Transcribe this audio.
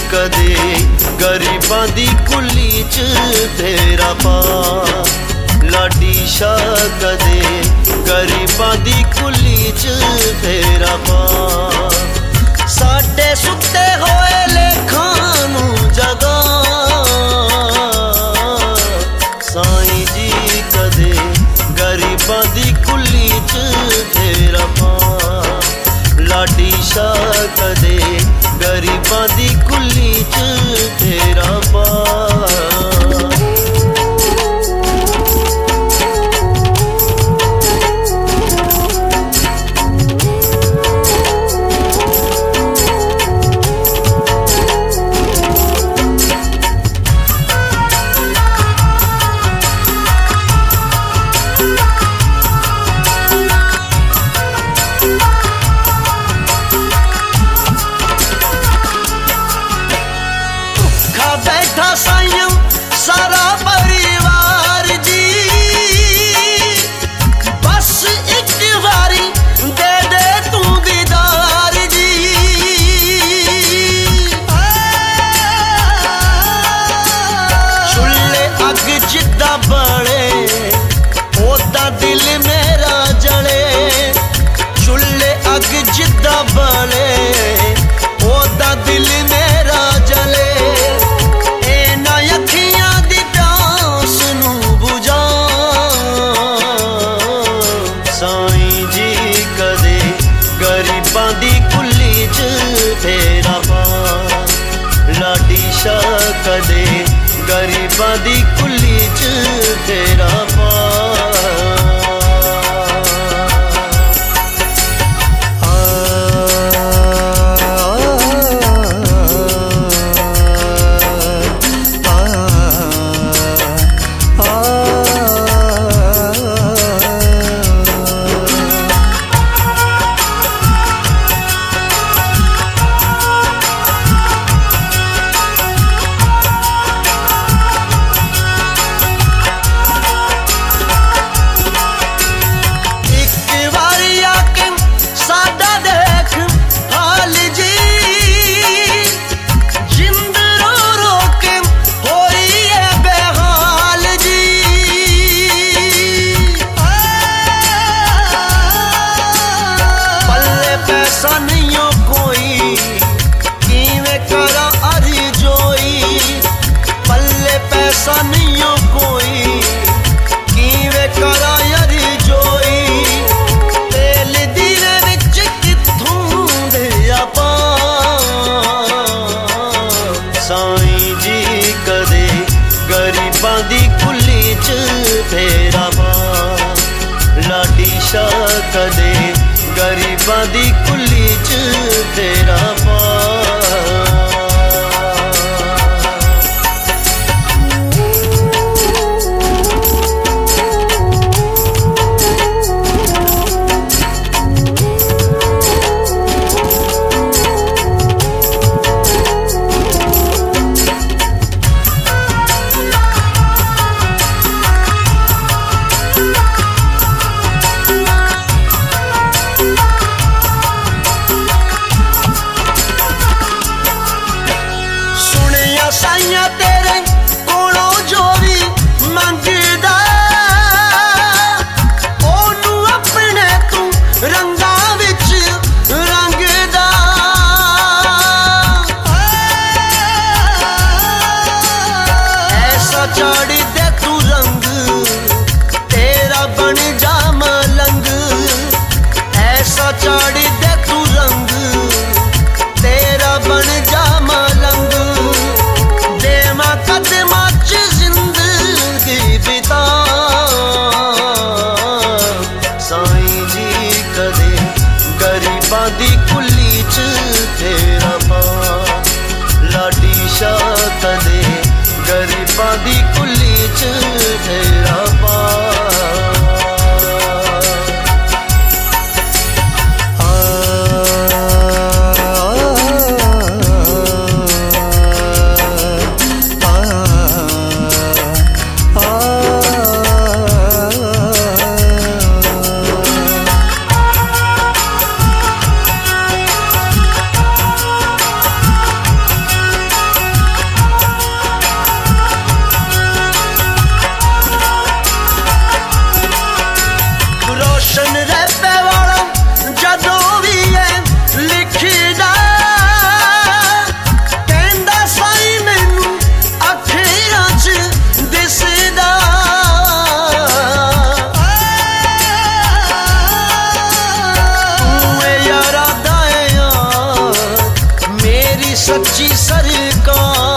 कदे गरीबां दी कुली च तेरा पा लाडी शाह कदे गरीबां दी कुली च तेरा पा साडे सुते होए लेखां नूं जगा साईं जी कदे गरीबां दी कुली च तेरा पा लाडी शाह कदे गरीबां दी कुली च तेरा पा सारा परिवार जी बस एक बारी दे दे तू दीदार जी चुल्ले अग जिद्दा बड़े ओदा दिल मेरा जले चुल्ले अग जिद्दा बड़े ओदा दिल मेरा जले गरीबां दी कुली च तेरा पा लाडी शाह कदे गरीबां दी कुली च तेरा पा पैसा नहीं कोई किवें करा यारी जोई तेल दीवे विच कित्थों दे आपा साईं जी कदे गरीबां दी कुली च तेरा पा लाडी शाह कदे गरीबां दी कुली च तेरा पा साइया तेरे कोलों जो भी मंगदा ओनू अपने तू रंगा विच रंगदा ऐसा चाड़ी दे तू रंग तेरा बन जा मलंग ऐसा चाड़ी दे तू रंग तेरा बन जा मलंग सच्ची सरकार।